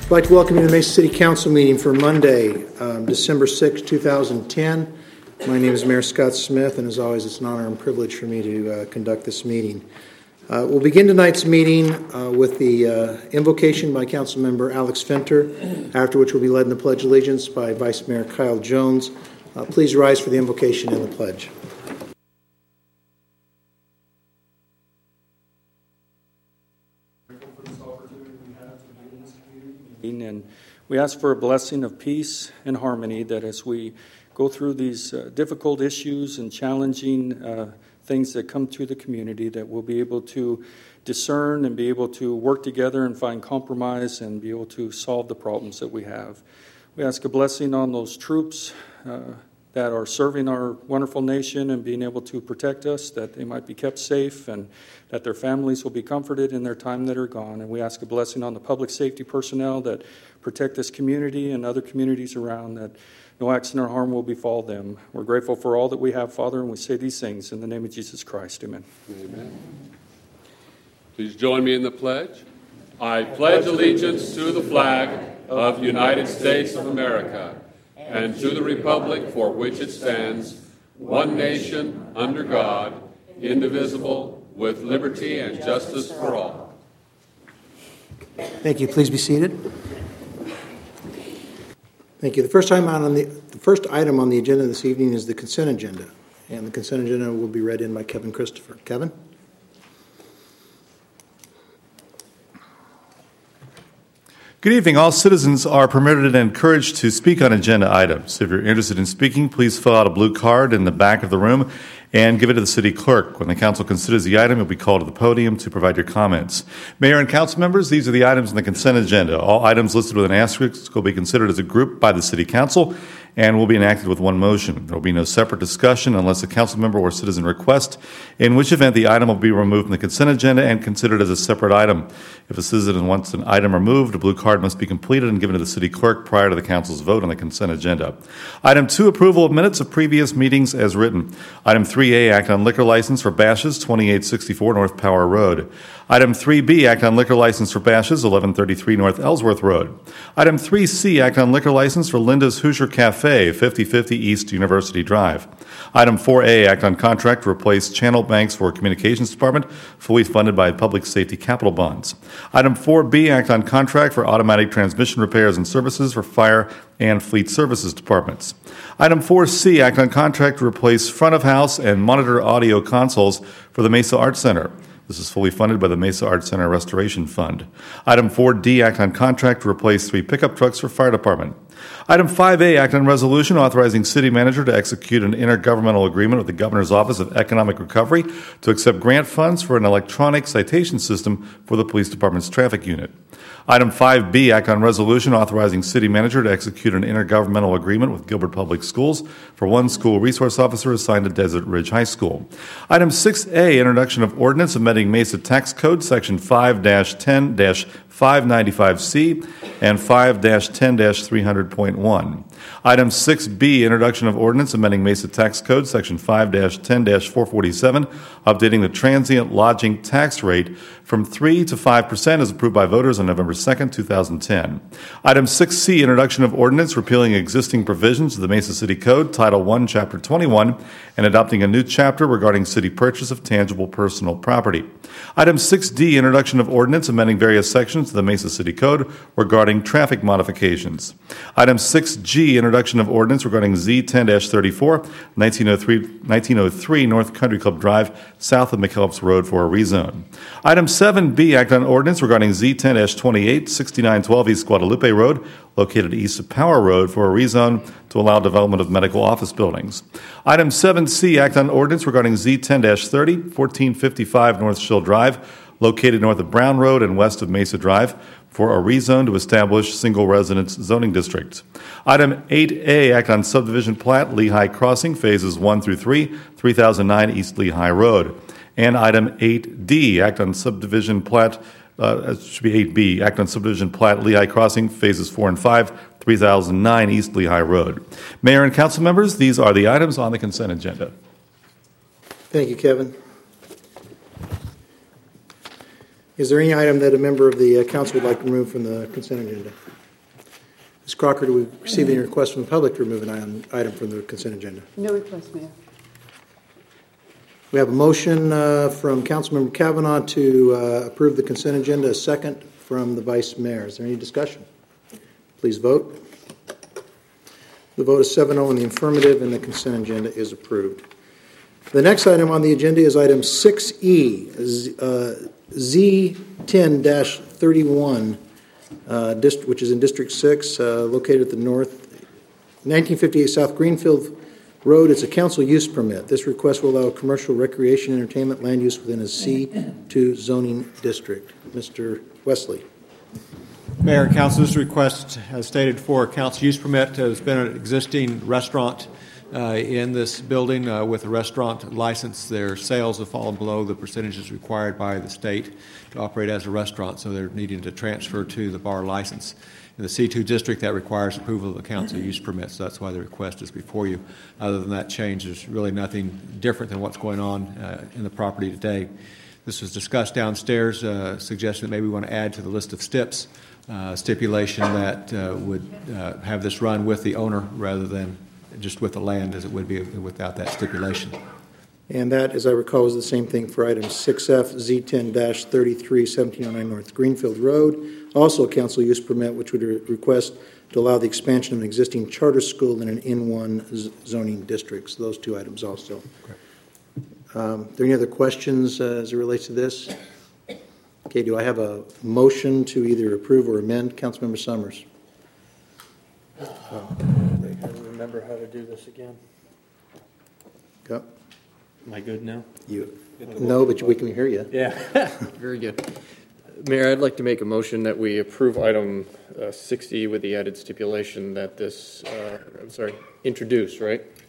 I'd like to welcome you to the Mesa City Council meeting for Monday, December 6, 2010. My name is Mayor Scott Smith, and as always, it's an honor and privilege for me to conduct this meeting. We'll begin tonight's meeting with the invocation by Councilmember Alex Fenter, after which we'll be led in the Pledge of Allegiance by Vice Mayor Kyle Jones. Please rise for the invocation and the pledge. And we ask for a blessing of peace and harmony, that as we go through these difficult issues and challenging things that come to the community, that we'll be able to discern and be able to work together and find compromise and be able to solve the problems that we have. We ask a blessing on those troops that are serving our wonderful nation and being able to protect us, that they might be kept safe and that their families will be comforted in their time that are gone. And we ask a blessing on the public safety personnel that protect this community and other communities around, that no accident or harm will befall them. We're grateful for all that we have, Father, and we say these things in the name of Jesus Christ. Amen. Amen. Please join me in the pledge. I pledge allegiance to the flag of the United States of America and to the republic for which it stands, one nation, under God, indivisible, with liberty and justice for all. Thank you. Please be seated. Thank you. The first item on the agenda this evening is the consent agenda, and the consent agenda will be read in by Kevin Christopher. Kevin? Good evening. All citizens are permitted and encouraged to speak on agenda items. If you're interested in speaking, please fill out a blue card in the back of the room and give it to the city clerk. When the council considers the item, you'll be called to the podium to provide your comments. Mayor and council members, these are the items in the consent agenda. All items listed with an asterisk will be considered as a group by the city council and will be enacted with one motion. There will be no separate discussion unless a council member or citizen requests, in which event the item will be removed from the consent agenda and considered as a separate item. If a citizen wants an item removed, a blue card must be completed and given to the city clerk prior to the council's vote on the consent agenda. Item 2, approval of minutes of previous meetings as written. Item 3A, act on liquor license for Bash's', 2864 North Power Road. Item 3B, act on liquor license for Bash's', 1133 North Ellsworth Road. Item 3C, act on liquor license for Linda's Hoosier Cafe, 5050 East University Drive. Item 4A, act on contract to replace channel banks for Communications Department, fully funded by Public Safety Capital Bonds. Item 4B, act on contract for automatic transmission repairs and services for Fire and Fleet Services Departments. Item 4C, act on contract to replace front of house and monitor audio consoles for the Mesa Arts Center. This is fully funded by the Mesa Arts Center Restoration Fund. Item 4D, act on contract to replace 3 pickup trucks for Fire Department. Item 5A, act on resolution authorizing city manager to execute an intergovernmental agreement with the Governor's Office of Economic Recovery to accept grant funds for an electronic citation system for the Police Department's traffic unit. Item 5B, act on resolution authorizing city manager to execute an intergovernmental agreement with Gilbert Public Schools for 1 school resource officer assigned to Desert Ridge High School. Item 6A, introduction of ordinance amending Mesa Tax Code, Section 5-10-595C and 5-10-300.1. Item 6B, introduction of ordinance amending Mesa Tax Code, Section 5-10-447, updating the transient lodging tax rate from 3 to 5% as approved by voters on November 2nd, 2010. Item 6C, introduction of ordinance repealing existing provisions of the Mesa City Code, Title I, Chapter 21, and adopting a new chapter regarding city purchase of tangible personal property. Item 6D, introduction of ordinance amending various sections of the Mesa City Code regarding traffic modifications. Item 6G, introduction of ordinance regarding Z10-34, 1903 North Country Club Drive, south of McKellips Road for a rezone. Item 7B, act on ordinance regarding Z10-28, 6912 East Guadalupe Road, located east of Power Road for a rezone to allow development of medical office buildings. Item 7C, act on ordinance regarding Z10-30, 1455 North Shill Drive, located north of Brown Road and west of Mesa Drive, for a rezone to establish single residence zoning district. Item 8A, act on subdivision plat, Lehigh Crossing, phases 1 through 3, 3009 East Lehigh Road. And item 8D, act on subdivision plat, it should be 8B, act on subdivision plat, Lehigh Crossing, phases 4 and 5, 3009 East Lehigh Road. Mayor and council members, these are the items on the consent agenda. Thank you, Kevin. Is there any item that a member of the council would like to remove from the consent agenda? Ms. Crocker, do we receive any requests from the public to remove an item from the consent agenda? No request, Mayor. We have a motion from Councilmember Kavanaugh to approve the consent agenda, a second from the Vice Mayor. Is there any discussion? Please vote. The vote is 7-0 in the affirmative, and the consent agenda is approved. The next item on the agenda is item 6E, Z10-31, which is in District 6, located at the north 1958 South Greenfield Road. It's a council use permit. This request will allow commercial, recreation, entertainment land use within a C2 zoning district. Mr. Wesley. Mayor and Council, this request, as stated, for a council use permit. There's been an existing restaurant in this building with a restaurant license. Their sales have fallen below the percentages required by the state to operate as a restaurant, so they're needing to transfer to the bar license. In the C2 district, that requires approval of the council use permit, so that's why the request is before you. Other than that change, there's really nothing different than what's going on in the property today. This was discussed downstairs, suggesting that maybe we want to add to the list of STIPs stipulation that would have this run with the owner rather than just with the land as it would be without that stipulation. And that, as I recall, is the same thing for item 6F, Z10-33, 1709 North Greenfield Road. Also a council use permit, which would request to allow the expansion of an existing charter school in an N1 zoning district. So those two items also. Are there any other questions as it relates to this? Okay, do I have a motion to either approve or amend? Councilmember Summers. I remember how to do this again. Yep. Am I good now? No, but we can hear you. Yeah. Very good. Mayor, I'd like to make a motion that we approve item 6E with the added stipulation that this, introduce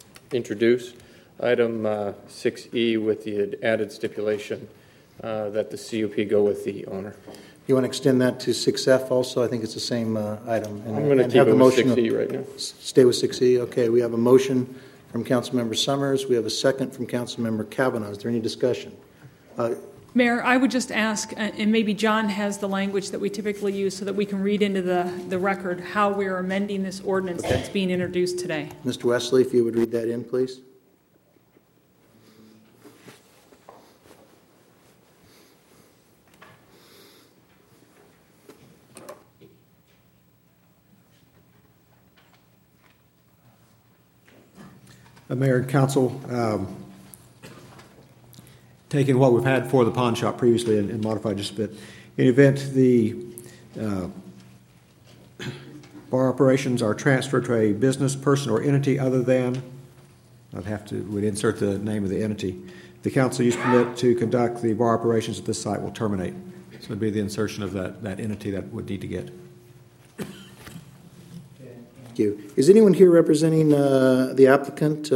item 6E with the added stipulation that the CUP go with the owner. You want to extend that to 6F also? I think it's the same item. I'm going to keep it with 6E right now. Stay with 6E? Okay, we have a motion from Councilmember Summers. We have a second from Councilmember Kavanaugh. Is there any discussion? Mayor, I would just ask, and maybe John has the language that we typically use so that we can read into the record how we're amending this ordinance that's being introduced today. Mr. Wesley, if you would read that in, please. Mayor and Council, taking what we've had for the pawn shop previously and modified just a bit. In the event the bar operations are transferred to a business, person, or entity other than, we'd insert the name of the entity. The council use permit to conduct the bar operations at this site will terminate. So it would be the insertion of that entity that would need to get. Thank you. Is anyone here representing the applicant,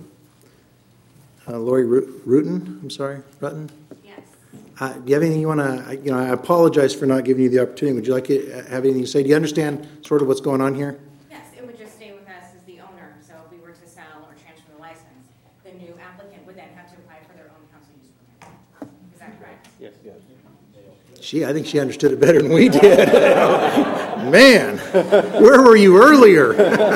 Lori Rutten? Rutten? Yes. Do you have anything you want to, I apologize for not giving you the opportunity. Would you like to have anything to say? Do you understand sort of what's going on here? Yes, it would just stay with us as the owner. So if we were to sell or transfer the license, the new applicant would then have to apply for their own council use permit. Is that correct? Yes. I think she understood it better than we did. Man, where were you earlier?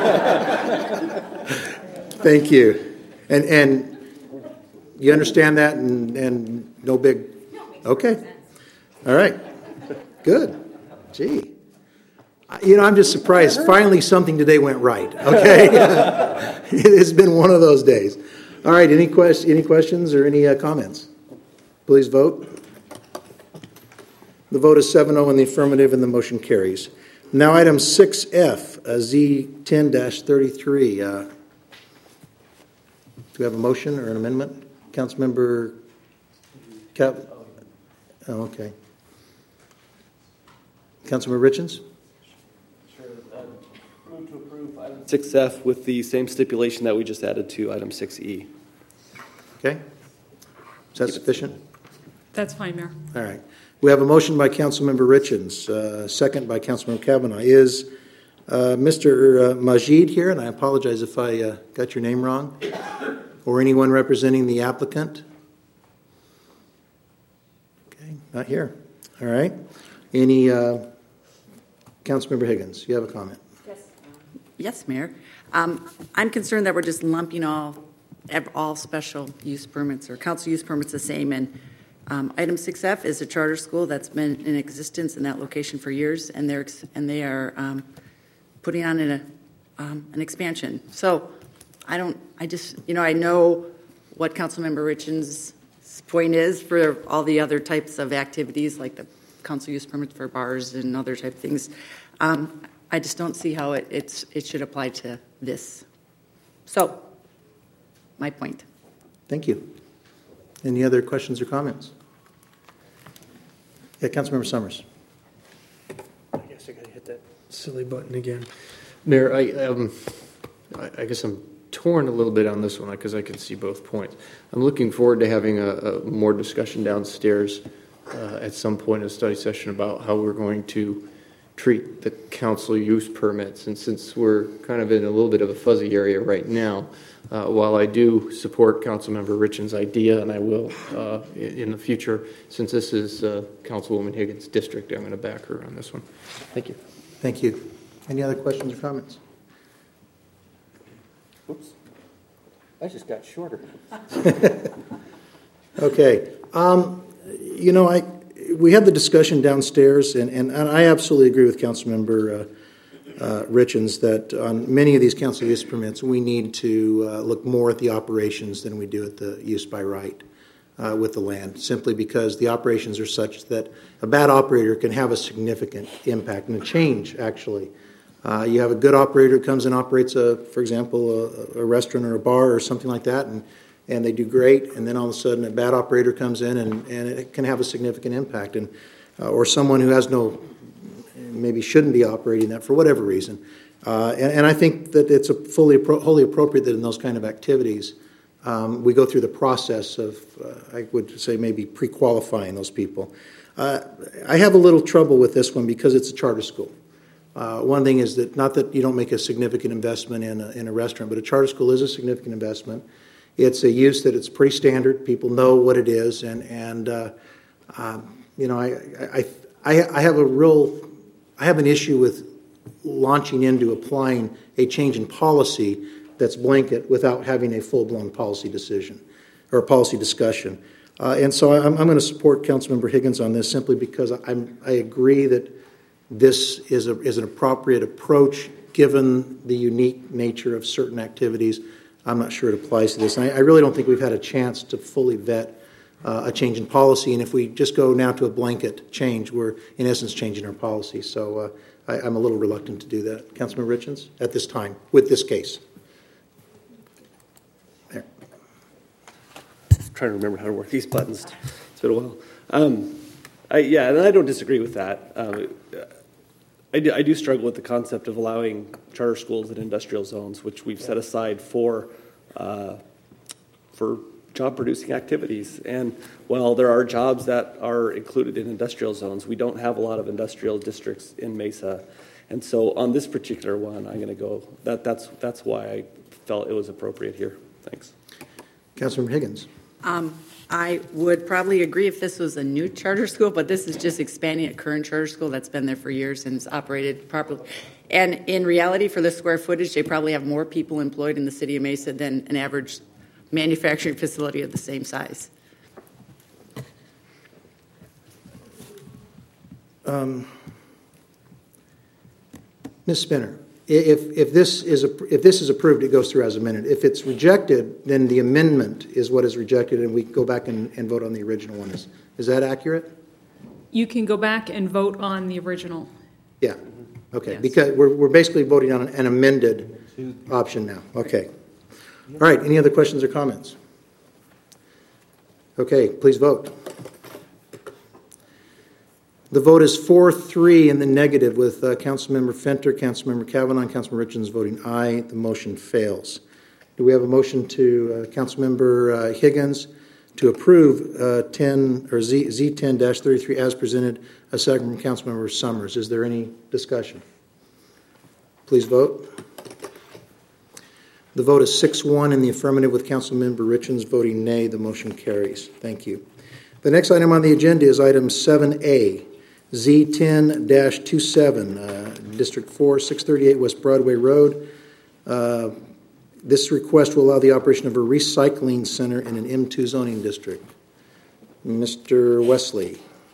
Thank you. And you understand that and no big... No, it makes okay. sense. All right. Good. Gee. I'm just surprised. Finally, something today went right. Okay? It's been one of those days. All right. Any questions or any comments? Please vote. The vote is 7-0 in the affirmative, and the motion carries. Now, item 6F, Z10-33. Do we have a motion or an amendment? Councilmember Cap? Oh, okay. Councilmember Richens? Sure. Move to approve item 6F with the same stipulation that we just added to item 6E. Okay. Is that sufficient? That's fine, Mayor. All right. We have a motion by Councilmember Richens, second by Councilmember Kavanaugh. Is Mr. Majid here? And I apologize if I got your name wrong. Or anyone representing the applicant? Okay, not here. All right. Any, Councilmember Higgins, you have a comment? Yes, Mayor. I'm concerned that we're just lumping all special use permits or council use permits the same. And item 6F is a charter school that's been in existence in that location for years, and they are putting on an expansion. So I know what Councilmember Richens' point is for all the other types of activities like the council use permits for bars and other type of things. I just don't see how it should apply to this. So, my point. Thank you. Any other questions or comments? Yeah, Councilmember Summers. I guess I got to hit that silly button again. Mayor, I guess I'm torn a little bit on this one because I can see both points. I'm looking forward to having a more discussion downstairs at some point in a study session about how we're going to treat the council use permits. And since we're kind of in a little bit of a fuzzy area right now, while I do support Councilmember Richens' idea, and I will in the future, since this is Councilwoman Higgins' district, I'm going to back her on this one. Thank you. Thank you. Any other questions or comments? Oops. I just got shorter. Okay. We had the discussion downstairs, and I absolutely agree with Councilmember Richens that on many of these council use permits, we need to look more at the operations than we do at the use by right with the land, simply because the operations are such that a bad operator can have a significant impact and a change, actually. You have a good operator who comes and operates, for example, a restaurant or a bar or something like that, and they do great, and then all of a sudden a bad operator comes in and it can have a significant impact, and or someone who has maybe shouldn't be operating that for whatever reason. And I think that it's wholly appropriate that in those kind of activities we go through the process of, I would say, maybe pre-qualifying those people. I have a little trouble with this one because it's a charter school. One thing is that not that you don't make a significant investment in a restaurant, but a charter school is a significant investment. It's a use that it's pretty standard. People know what it is, and I have an issue with launching into applying a change in policy that's blanket without having a full-blown policy decision or policy discussion. And so I'm going to support Councilmember Higgins on this simply because I agree that this is an appropriate approach given the unique nature of certain activities. I'm not sure it applies to this. And I really don't think we've had a chance to fully vet a change in policy. And if we just go now to a blanket change, we're in essence changing our policy. So I'm a little reluctant to do that. Councilman Richens, at this time, with this case. There. I'm trying to remember how to work these buttons. It's been a while. And I don't disagree with that. I do struggle with the concept of allowing charter schools in industrial zones, which we've set aside for job-producing activities. And while there are jobs that are included in industrial zones, we don't have a lot of industrial districts in Mesa. And so on this particular one, I'm going to go. That's why I felt it was appropriate here. Thanks. Councilmember Higgins. I would probably agree if this was a new charter school, but this is just expanding a current charter school that's been there for years and is operated properly. And in reality, for the square footage, they probably have more people employed in the city of Mesa than an average manufacturing facility of the same size. Ms. Spinner, if this is approved, it goes through as amended. If it's rejected, then the amendment is what is rejected, and we go back and vote on the original one. Is that accurate? You can go back and vote on the original. Yeah. Okay. Yes. Because we're basically voting on an amended option now. Okay. All right. Any other questions or comments? Okay. Please vote. The vote is 4-3 in the negative, with Councilmember Fenter, Councilmember Kavanaugh, and Councilmember Richens voting aye. The motion fails. Do we have a motion to Councilmember Higgins to approve Z10-33 as presented? A second from Councilmember Summers. Is there any discussion? Please vote. The vote is 6-1 in the affirmative, with Councilmember Richens voting nay. The motion carries. Thank you. The next item on the agenda is item 7A. Z10-27, District 4, 638 West Broadway Road. This request will allow the operation of a recycling center in an M2 zoning district. Mr. Wesley.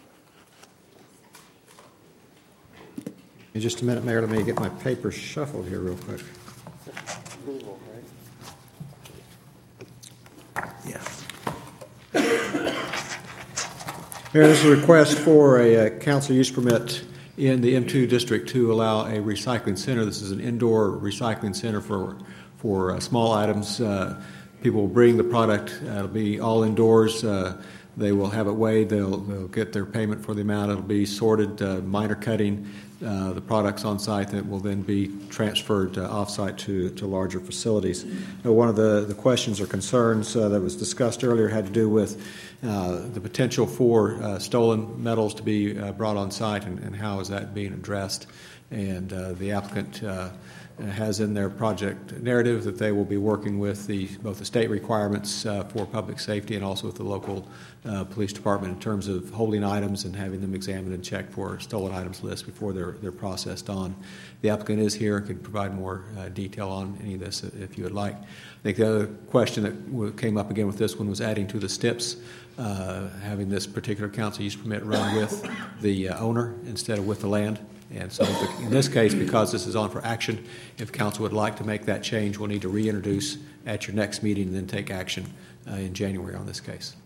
In just a minute, Mayor, let me get my papers shuffled here real quick. Yeah. Mayor, this is a request for a council use permit in the M2 district to allow a recycling center. This is an indoor recycling center for small items. People will bring the product. It'll be all indoors. They will have it weighed. They'll get their payment for the amount. It'll be sorted, minor cutting the products on site that will then be transferred off-site to larger facilities. One of the questions or concerns that was discussed earlier had to do with the potential for stolen metals to be brought on site and how is that being addressed. And the applicant has in their project narrative that they will be working with both the state requirements for public safety and also with the local police department in terms of holding items and having them examined and checked for stolen items list before they're processed on. The applicant is here and can provide more detail on any of this if you would like. I think the other question that came up again with this one was adding to the STIPs, having this particular council use permit run with the owner instead of with the land. And so in this case, because this is on for action, if council would like to make that change, we'll need to reintroduce at your next meeting and then take action in January on this case.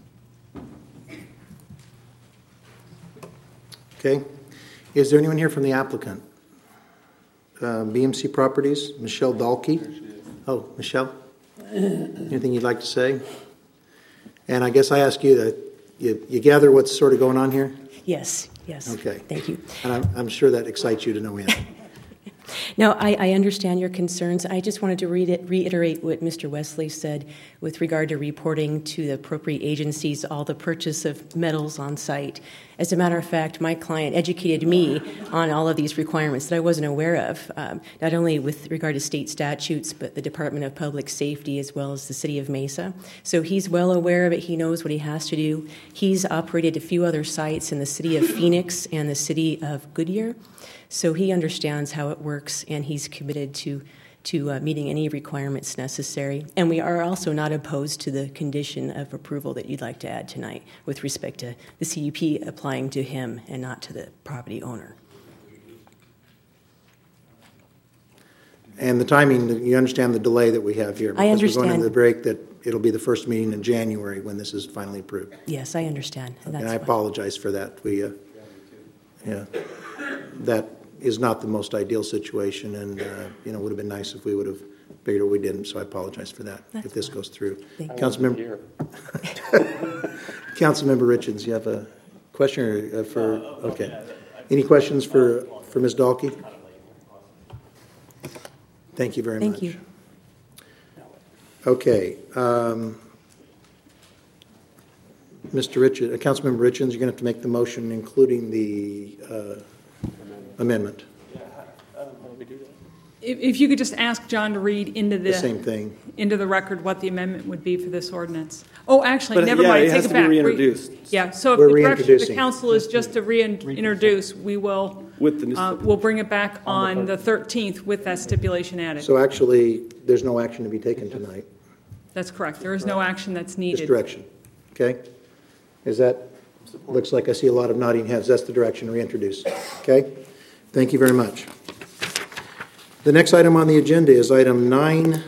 Okay. Is there anyone here from the applicant? BMC Properties, Michelle Dahlke. Oh, Michelle? Anything you'd like to say? And I guess I ask you that you gather what's sort of going on here? Yes. Okay. Thank you. And I'm sure that excites you to no end. No, I understand your concerns. I just wanted to reiterate what Mr. Wesley said with regard to reporting to the appropriate agencies all the purchase of metals on site. As a matter of fact, my client educated me on all of these requirements that I wasn't aware of, not only with regard to state statutes, but the Department of Public Safety as well as the City of Mesa. So he's well aware of it. He knows what he has to do. He's operated a few other sites in the City of Phoenix and the City of Goodyear. So he understands how it works, and he's committed to meeting any requirements necessary. And we are also not opposed to the condition of approval that you'd like to add tonight with respect to the CUP applying to him and not to the property owner. And the timing, you understand the delay that we have here? I understand. Because we're going into the break that it'll be the first meeting in January when this is finally approved. Yes, I understand. And I apologize for that. That is not the most ideal situation, and it would have been nice if we would have figured we didn't. So I apologize for that. If this goes through, Councilmember Richards, you have a question Okay. Any questions for Ms. Dahlke? Thank you very much. Thank you. Okay, Mr. Richards, Councilmember Richards, you're going to have to make the motion, including the amendment. If you could just ask John to read into the same thing into the record what the amendment would be for this ordinance. Oh, actually, never It mind. Take has it to back. be reintroduced. So if the direction of the council is just to reintroduce, we will we'll bring it back on the 13th with that stipulation added. So actually, there's no action to be taken tonight. That's correct. There is no action that's needed. Just direction. Okay. Is that? Looks like I see a lot of nodding heads. That's the direction to reintroduce. Okay. Thank you very much. The next item on the agenda is item 9A.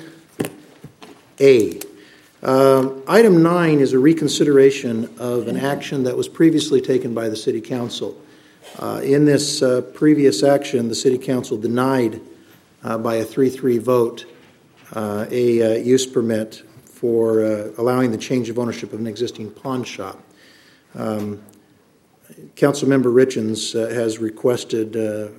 Item 9 is a reconsideration of an action that was previously taken by the City Council. In this previous action, the City Council denied by a 3-3 vote a use permit for allowing the change of ownership of an existing pawn shop. Councilmember Richards has requested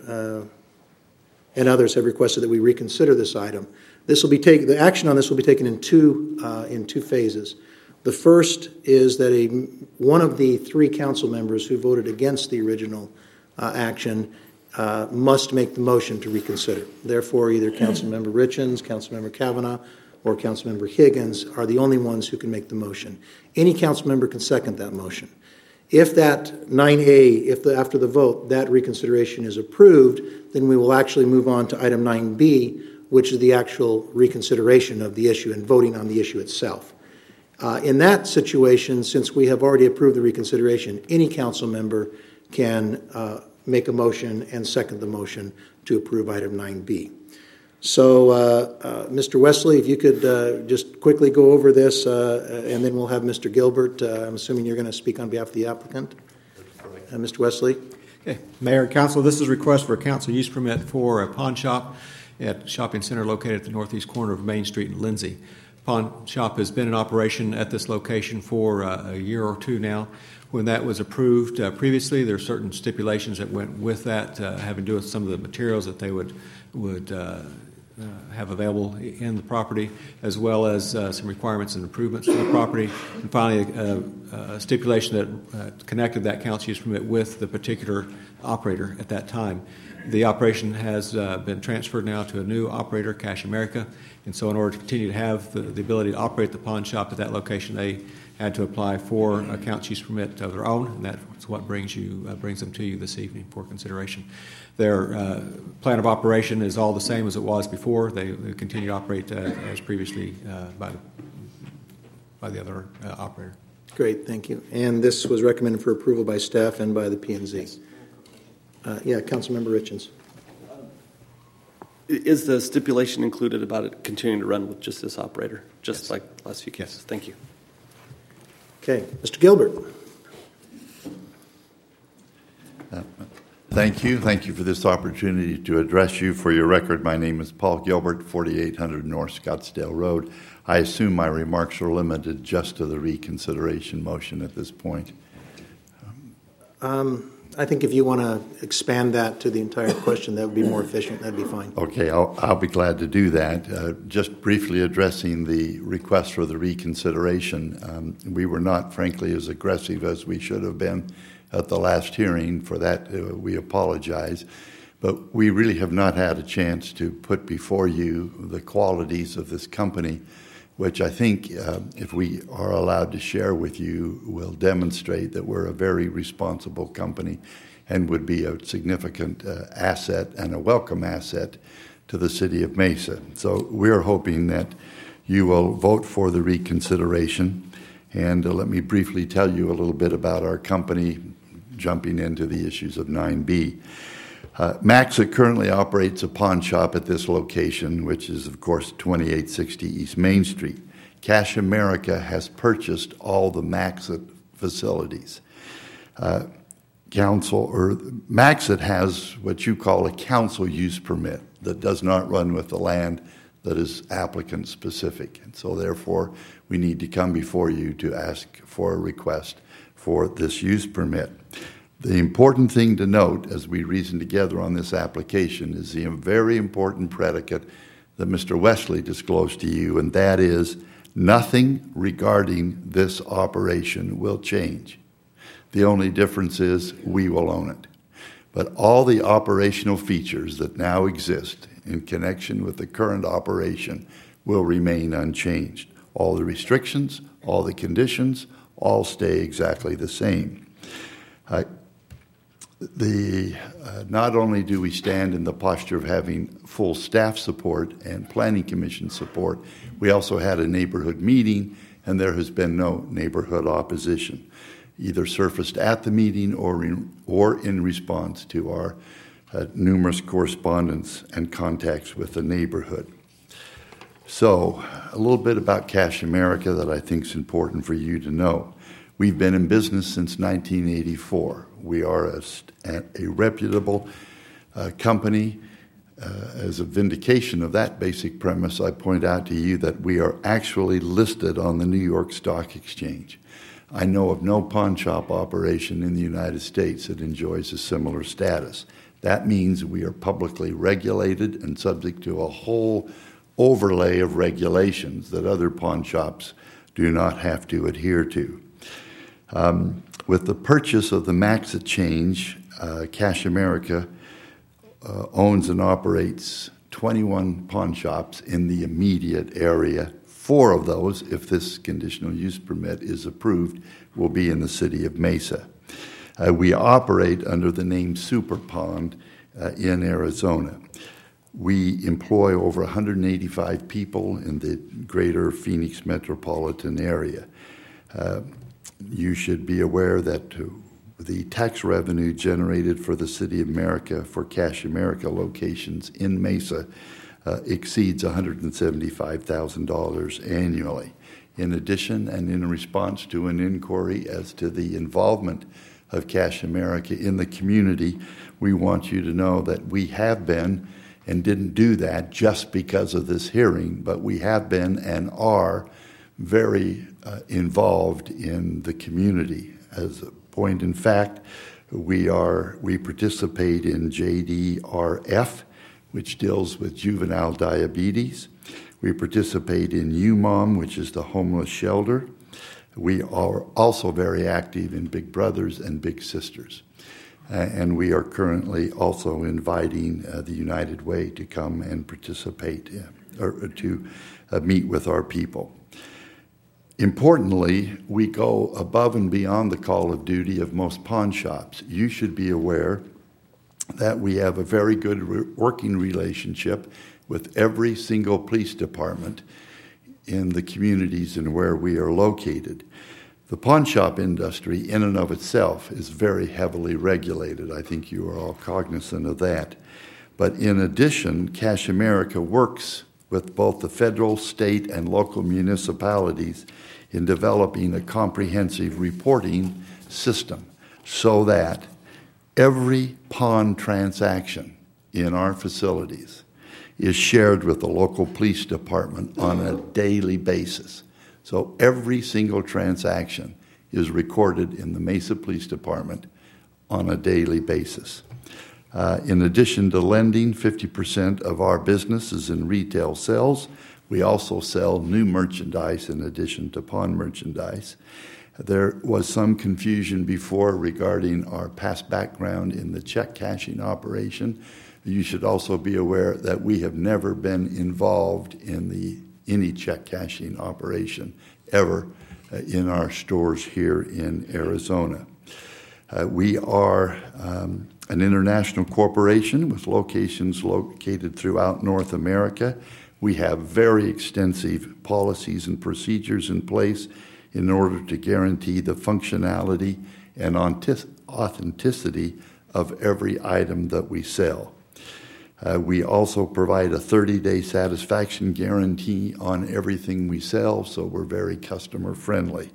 and others have requested that we reconsider this item. The action on this will be taken in two phases. The first is that one of the 3 council members who voted against the original action must make the motion to reconsider. Therefore, either Councilmember Richards, Councilmember Kavanaugh, or Councilmember Higgins are the only ones who can make the motion. Any council member can second that motion. If that 9A, after the vote, that reconsideration is approved, then we will actually move on to item 9B, which is the actual reconsideration of the issue and voting on the issue itself. In that situation, since we have already approved the reconsideration, any council member can make a motion and second the motion to approve item 9B. So, Mr. Wesley, if you could just quickly go over this, and then we'll have Mr. Gilbert. I'm assuming you're going to speak on behalf of the applicant. Mr. Wesley. Okay. Mayor and Council, this is a request for a council use permit for a pawn shop at a shopping center located at the northeast corner of Main Street in Lindsay. Pawn shop has been in operation at this location for a year or two now. When that was approved previously, there are certain stipulations that went with that, having to do with some of the materials that they would have available in the property, as well as some requirements and improvements to the property. And finally, a stipulation that connected that council use permit with the particular operator at that time. The operation has been transferred now to a new operator, Cash America, and so in order to continue to have the ability to operate the pawn shop at that location, they had to apply for a council use permit of their own, and that's what brings them to you this evening for consideration. Their plan of operation is all the same as it was before. They continue to operate as previously by the other operator. Great, thank you. And this was recommended for approval by staff and by the P&Z. Yes. Councilmember Richens. Is the stipulation included about it continuing to run with just this operator, just like the last few cases? Yes. Thank you. Okay, Mr. Gilbert. Thank you. Thank you for this opportunity to address you. For your record, my name is Paul Gilbert, 4800 North Scottsdale Road. I assume my remarks are limited just to the reconsideration motion at this point. I think if you want to expand that to the entire question, that would be more efficient. That'd be fine. Okay, I'll be glad to do that. Just briefly addressing the request for the reconsideration, we were not, frankly, as aggressive as we should have been at the last hearing. For that, we apologize. But we really have not had a chance to put before you the qualities of this company, which I think, if we are allowed to share with you, will demonstrate that we're a very responsible company and would be a significant asset and a welcome asset to the city of Mesa. So we're hoping that you will vote for the reconsideration. And let me briefly tell you a little bit about our company, jumping into the issues of 9B. Maxit currently operates a pawn shop at this location, which is, of course, 2860 East Main Street. Cash America has purchased all the Maxit facilities. Maxit has what you call a council use permit that does not run with the land, that is applicant specific. And so, therefore, we need to come before you to ask for a request for this use permit. The important thing to note as we reason together on this application is the very important predicate that Mr. Wesley disclosed to you, and that is nothing regarding this operation will change. The only difference is we will own it. But all the operational features that now exist in connection with the current operation will remain unchanged. All the restrictions, all the conditions, all stay exactly the same. Not only do we stand in the posture of having full staff support and planning commission support, we also had a neighborhood meeting, and there has been no neighborhood opposition, either surfaced at the meeting or in response to our numerous correspondence and contacts with the neighborhood. So, a little bit about Cash America that I think is important for you to know. We've been in business since 1984. We are a reputable company. As a vindication of that basic premise, I point out to you that we are actually listed on the New York Stock Exchange. I know of no pawn shop operation in the United States that enjoys a similar status. That means we are publicly regulated and subject to a whole overlay of regulations that other pawn shops do not have to adhere to. With the purchase of the Maxit change, Cash America owns and operates 21 pawn shops in the immediate area. 4 of those, if this conditional use permit is approved, will be in the city of Mesa. We operate under the name Super Pond in Arizona. We employ over 185 people in the greater Phoenix metropolitan area. You should be aware that the tax revenue generated for the City of America for Cash America locations in Mesa exceeds $175,000 annually. In addition, and in response to an inquiry as to the involvement of Cash America in the community, we want you to know that we have been, and didn't do that just because of this hearing, but we have been and are very involved in the community. As a point in fact, we participate in JDRF, which deals with juvenile diabetes. We participate in UMOM, which is the homeless shelter. We are also very active in Big Brothers and Big Sisters. And we are currently also inviting the United Way to come and participate or to meet with our people. Importantly, we go above and beyond the call of duty of most pawn shops. You should be aware that we have a very good working relationship with every single police department in the communities and where we are located. The pawn shop industry in and of itself is very heavily regulated. I think you are all cognizant of that. But in addition, Cash America works with both the federal, state, and local municipalities in developing a comprehensive reporting system so that every pawn transaction in our facilities is shared with the local police department on a daily basis. So every single transaction is recorded in the Mesa Police Department on a daily basis. In addition to lending, 50% of our business is in retail sales. We also sell new merchandise in addition to pawn merchandise. There was some confusion before regarding our past background in the check cashing operation. You should also be aware that we have never been involved in any check cashing operation ever in our stores here in Arizona. We are an international corporation with locations located throughout North America. We have very extensive policies and procedures in place in order to guarantee the functionality and authenticity of every item that we sell. We also provide a 30-day satisfaction guarantee on everything we sell, so we're very customer friendly.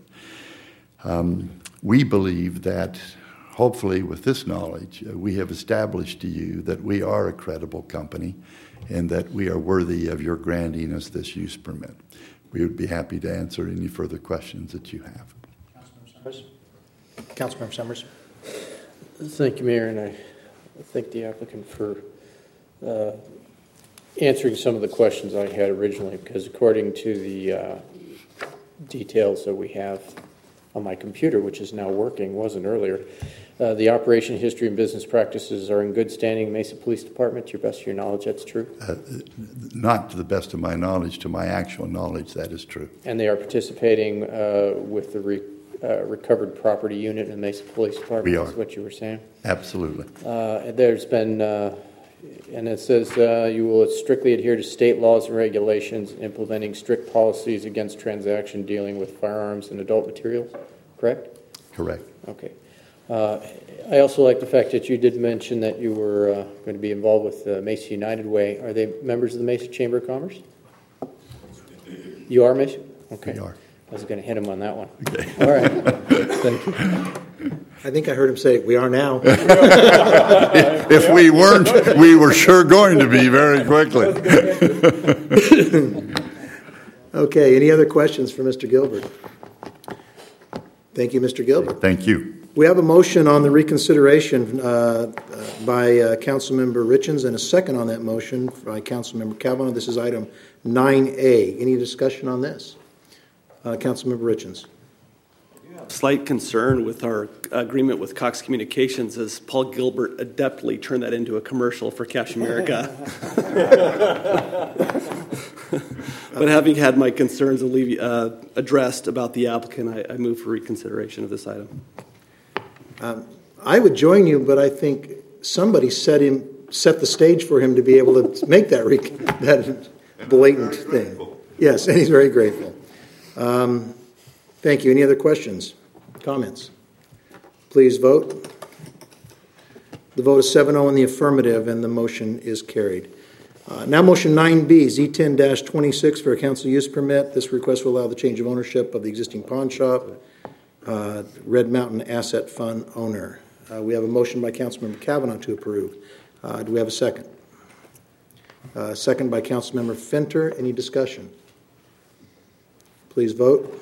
We believe that hopefully with this knowledge, we have established to you that we are a credible company and that we are worthy of your granting us this use permit. We would be happy to answer any further questions that you have. Councilmember Summers. Thank you, Mayor, and I thank the applicant for answering some of the questions I had originally, because according to the details that we have on my computer, which is now working, wasn't earlier, the operation history and business practices are in good standing. Mesa Police Department, to your best of your knowledge, that's true? Not to the best of my knowledge. To my actual knowledge, that is true. And they are participating with the recovered property unit in the Mesa Police Department? We are. That's what you were saying? Absolutely. There's been, and it says you will strictly adhere to state laws and regulations, implementing strict policies against transaction dealing with firearms and adult materials, correct? Correct. Okay. I also like the fact that you did mention that you were going to be involved with the Mesa United Way. Are they members of the Mesa Chamber of Commerce? You are, Mesa? Okay. We are. I was going to hit him on that one. Okay. All right. Thank you. I think I heard him say, we are now. If we weren't, we were sure going to be very quickly. Okay, any other questions for Mr. Gilbert? Thank you, Mr. Gilbert. Thank you. We have a motion on the reconsideration by Councilmember Richins and a second on that motion by Councilmember Kavanaugh. This is item 9A. Any discussion on this? Councilmember Richins. Slight concern with our agreement with Cox Communications as Paul Gilbert adeptly turned that into a commercial for Cash America. But having had my concerns addressed about the applicant, I move for reconsideration of this item. I would join you, but I think somebody set the stage for him to be able to make that that blatant thing. Yes, and he's very grateful. Thank you. Any other questions, comments? Please vote. The vote is 7-0 in the affirmative, and the motion is carried. Now motion 9B, Z10-26 for a council use permit. This request will allow the change of ownership of the existing pawn shop, Red Mountain Asset Fund owner. We have a motion by Councilmember Kavanaugh to approve. Do we have a second? Second by Councilmember Fenter. Any discussion? Please vote.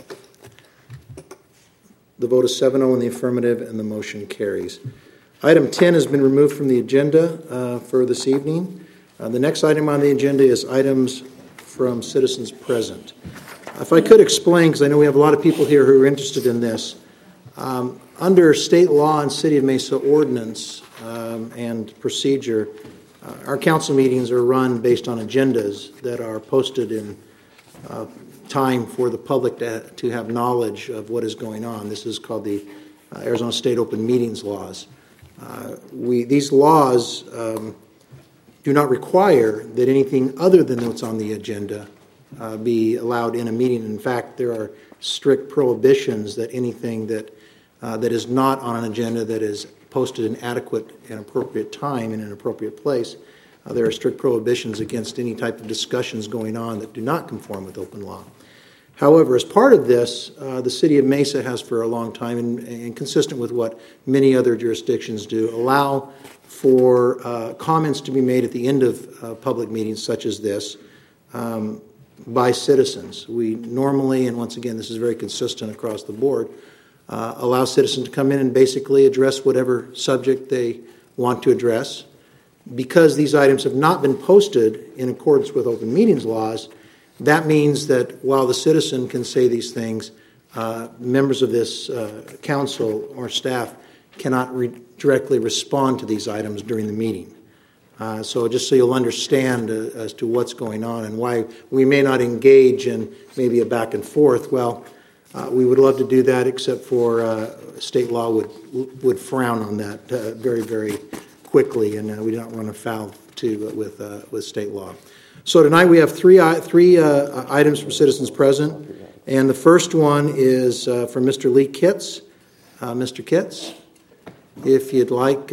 The vote is 7-0 in the affirmative, and the motion carries. Item 10 has been removed from the agenda for this evening. The next item on the agenda is items from citizens present. If I could explain, because I know we have a lot of people here who are interested in this, under state law and City of Mesa ordinance and procedure, our council meetings are run based on agendas that are posted in time for the public to have knowledge of what is going on. This is called the Arizona State Open Meetings Laws. These laws do not require that anything other than what's on the agenda be allowed in a meeting. In fact, there are strict prohibitions that anything that is not on an agenda that is posted in adequate and appropriate time in an appropriate place, there are strict prohibitions against any type of discussions going on that do not conform with open law. However, as part of this, the City of Mesa has for a long time, and consistent with what many other jurisdictions do, allow for comments to be made at the end of public meetings such as this by citizens. We normally, and once again, this is very consistent across the board, allow citizens to come in and basically address whatever subject they want to address. Because these items have not been posted in accordance with open meetings laws, that means that while the citizen can say these things, members of this council or staff cannot directly respond to these items during the meeting. So just so you'll understand as to what's going on and why we may not engage in maybe a back and forth. Well, we would love to do that, except for state law would frown on that very, very quickly, and we don't run afoul with state law. So tonight we have three items from citizens present, and the first one is from Mr. Lee Kitts. Mr. Kitts, if you'd like.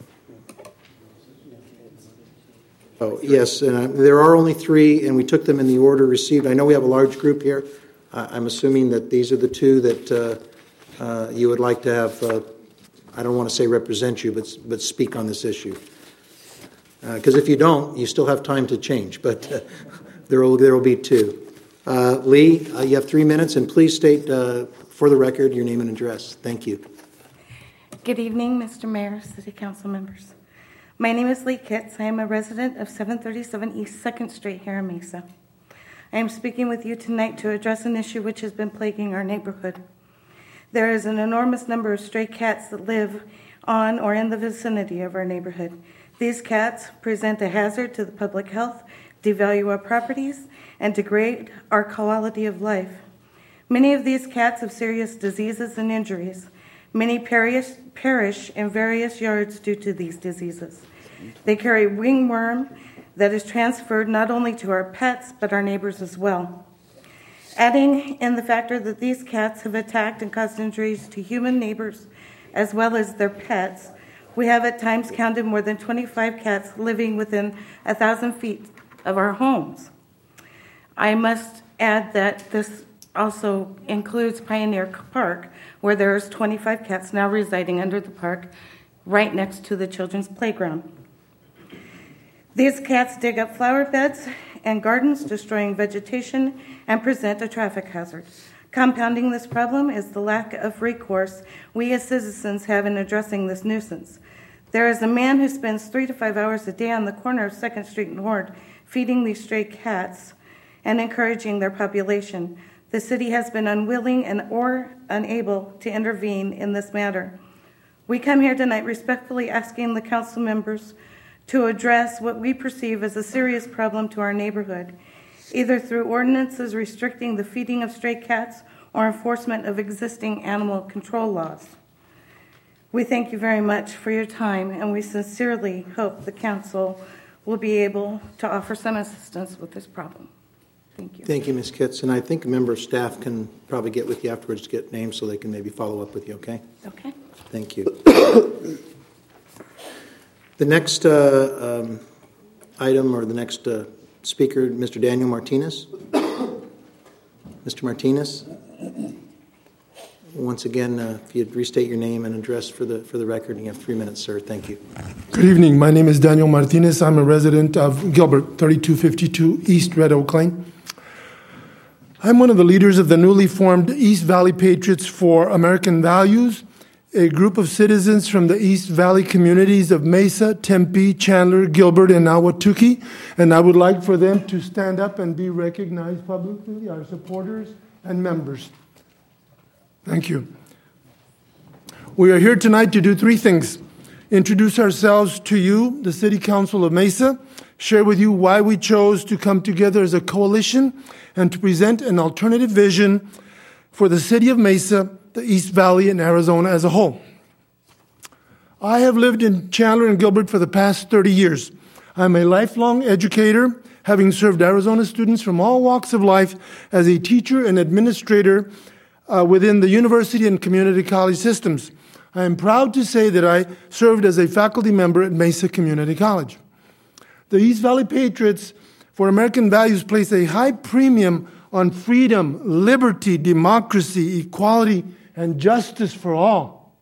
Oh, yes, and there are only three, and we took them in the order received. I know we have a large group here. I'm assuming that these are the two that you would like to have, I don't want to say represent you, but speak on this issue. Because if you don't, you still have time to change, but there will be two. Lee, you have 3 minutes, and please state for the record your name and address. Thank you. Good evening, Mr. Mayor, City Council members. My name is Lee Kitts. I am a resident of 737 East 2nd Street here in Mesa. I am speaking with you tonight to address an issue which has been plaguing our neighborhood. There is an enormous number of stray cats that live on or in the vicinity of our neighborhood. These cats present a hazard to the public health, devalue our properties, and degrade our quality of life. Many of these cats have serious diseases and injuries. Many perish in various yards due to these diseases. They carry ringworm that is transferred not only to our pets, but our neighbors as well. Adding in the factor that these cats have attacked and caused injuries to human neighbors as well as their pets, we have at times counted more than 25 cats living within 1,000 feet of our homes. I must add that this also includes Pioneer Park, where there's 25 cats now residing under the park right next to the children's playground. These cats dig up flower beds and gardens, destroying vegetation, and present a traffic hazard. Compounding this problem is the lack of recourse we as citizens have in addressing this nuisance. There is a man who spends 3 to 5 hours a day on the corner of 2nd Street and Ward feeding these stray cats and encouraging their population. The city has been unwilling or unable to intervene in this matter. We come here tonight respectfully asking the council members to address what we perceive as a serious problem to our neighborhood, either through ordinances restricting the feeding of stray cats or enforcement of existing animal control laws. We thank you very much for your time, and we sincerely hope the council will be able to offer some assistance with this problem. Thank you. Thank you, Ms. Kitts. And I think a member of staff can probably get with you afterwards to get names so they can maybe follow up with you, okay? Okay. Thank you. The next item or the next speaker, Mr. Daniel Martinez. Mr. Martinez. Once again, if you'd restate your name and address for the record, you have 3 minutes, sir. Thank you. Good evening. My name is Daniel Martinez. I'm a resident of Gilbert, 3252 East Red Oak Lane. I'm one of the leaders of the newly formed East Valley Patriots for American Values, a group of citizens from the East Valley communities of Mesa, Tempe, Chandler, Gilbert, and Ahwatukee. And I would like for them to stand up and be recognized publicly, our supporters and members. Thank you. We are here tonight to do 3 things. Introduce ourselves to you, the City Council of Mesa, share with you why we chose to come together as a coalition, and to present an alternative vision for the City of Mesa, the East Valley, and Arizona as a whole. I have lived in Chandler and Gilbert for the past 30 years. I'm a lifelong educator, having served Arizona students from all walks of life as a teacher and administrator within the university and community college systems. I am proud to say that I served as a faculty member at Mesa Community College. The East Valley Patriots for American Values place a high premium on freedom, liberty, democracy, equality, and justice for all.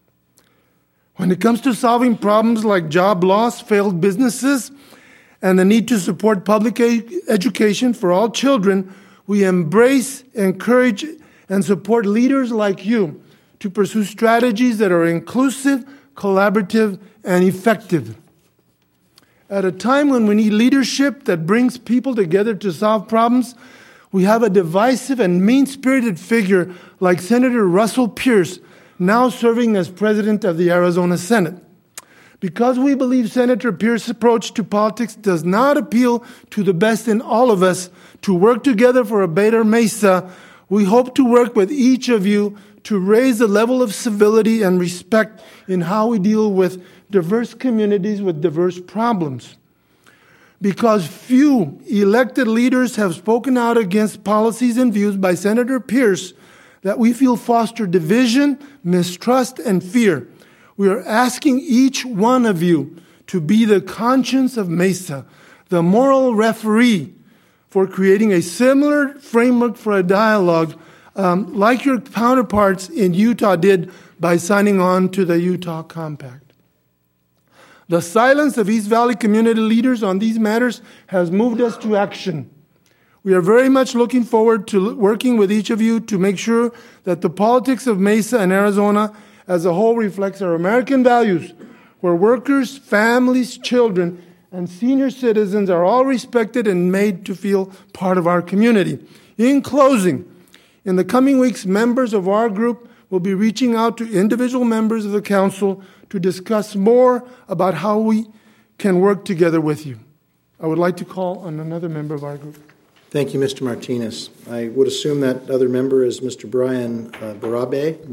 When it comes to solving problems like job loss, failed businesses, and the need to support public education for all children, we embrace, encourage, and support leaders like you to pursue strategies that are inclusive, collaborative, and effective. At a time when we need leadership that brings people together to solve problems, we have a divisive and mean-spirited figure like Senator Russell Pierce, now serving as president of the Arizona Senate. Because we believe Senator Pierce's approach to politics does not appeal to the best in all of us to work together for a better Mesa, we hope to work with each of you to raise the level of civility and respect in how we deal with diverse communities with diverse problems. Because few elected leaders have spoken out against policies and views by Senator Pierce that we feel foster division, mistrust, and fear, we are asking each one of you to be the conscience of Mesa, the moral referee for creating a similar framework for a dialogue like your counterparts in Utah did by signing on to the Utah Compact. The silence of East Valley community leaders on these matters has moved us to action. We are very much looking forward to working with each of you to make sure that the politics of Mesa and Arizona as a whole reflects our American values, where workers, families, children, and senior citizens are all respected and made to feel part of our community. In closing, in the coming weeks, members of our group will be reaching out to individual members of the council to discuss more about how we can work together with you. I would like to call on another member of our group. Thank you, Mr. Martinez. I would assume that other member is Mr. Brian Barabe.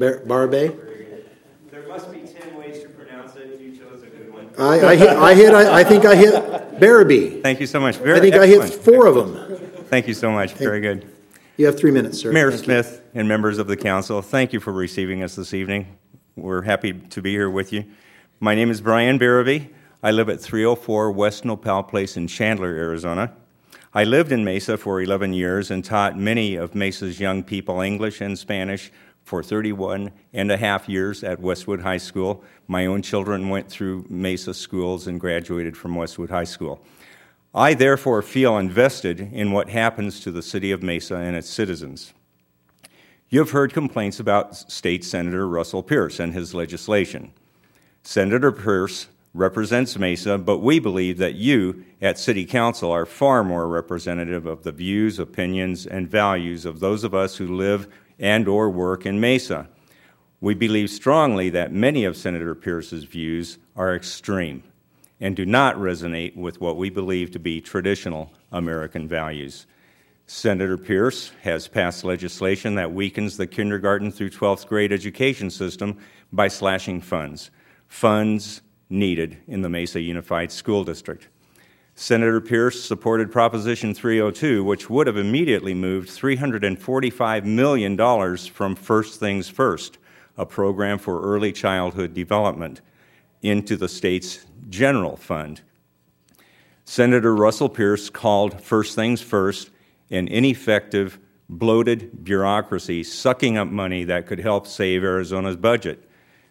There must be 10 ways to pronounce it. You chose a good one. I think I hit Barabee. Thank you so much. I think I hit 4 of them. Thank you so much. Very good. You have 3 minutes, sir. Mayor Smith and members of the council, thank you for receiving us this evening. We're happy to be here with you. My name is Brian Barabee. I live at 304 West Nopal Place in Chandler, Arizona. I lived in Mesa for 11 years and taught many of Mesa's young people English and Spanish for 31 and a half years at Westwood High School. My own children went through Mesa schools and graduated from Westwood High School. I therefore feel invested in what happens to the city of Mesa and its citizens. You've heard complaints about State Senator Russell Pierce and his legislation. Senator Pierce represents Mesa, but we believe that you at City Council are far more representative of the views, opinions, and values of those of us who live and or work in Mesa. We believe strongly that many of Senator Pierce's views are extreme and do not resonate with what we believe to be traditional American values. Senator Pierce has passed legislation that weakens the kindergarten through 12th grade education system by slashing funds needed in the Mesa Unified School District. Senator Pierce supported Proposition 302, which would have immediately moved $345 million from First Things First, a program for early childhood development, into the state's general fund. Senator Russell Pierce called First Things First an ineffective, bloated bureaucracy sucking up money that could help save Arizona's budget.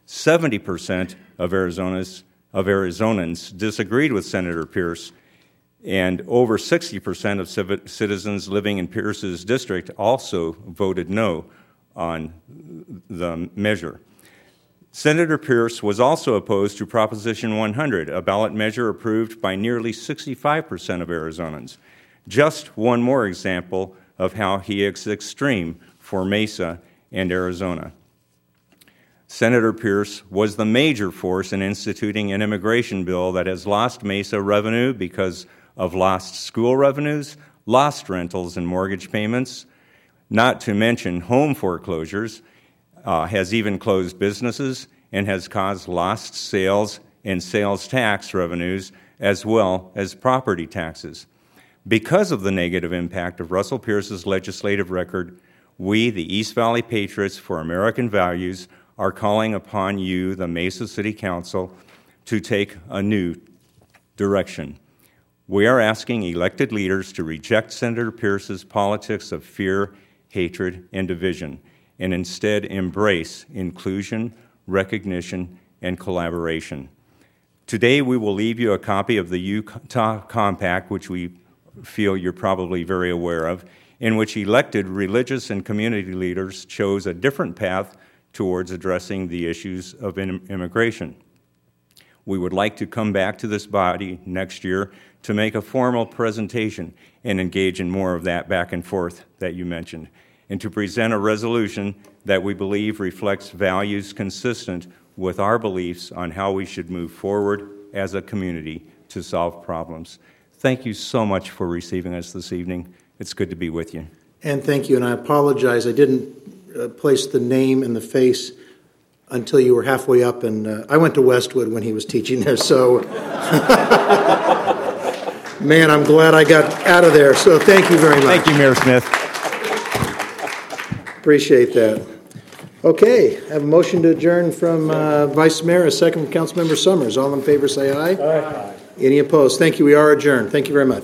70% of Arizonans disagreed with Senator Pierce, and over 60% of citizens living in Pierce's district also voted no on the measure. Senator Pierce was also opposed to Proposition 100, a ballot measure approved by nearly 65% of Arizonans. Just one more example of how he is extreme for Mesa and Arizona. Senator Pierce was the major force in instituting an immigration bill that has lost Mesa revenue because of lost school revenues, lost rentals and mortgage payments, not to mention home foreclosures, has even closed businesses, and has caused lost sales and sales tax revenues as well as property taxes. Because of the negative impact of Russell Pierce's legislative record, we, the East Valley Patriots for American Values, are calling upon you, the Mesa City Council, to take a new direction. We are asking elected leaders to reject Senator Pierce's politics of fear, hatred, and division, and instead embrace inclusion, recognition, and collaboration. Today, we will leave you a copy of the Utah Compact, which we feel you're probably very aware of, in which elected religious and community leaders chose a different path towards addressing the issues of immigration. We would like to come back to this body next year to make a formal presentation and engage in more of that back and forth that you mentioned, and to present a resolution that we believe reflects values consistent with our beliefs on how we should move forward as a community to solve problems. Thank you so much for receiving us this evening. It's good to be with you. And thank you, and I apologize. I didn't place the name and the face until you were halfway up, and I went to Westwood when he was teaching there, so man, I'm glad I got out of there, so thank you very much. Thank you, Mayor Smith. Appreciate that. Okay, I have a motion to adjourn from Vice Mayor, a second from Councilmember Summers. All in favor say aye. Aye. Any opposed? Thank you. We are adjourned. Thank you very much.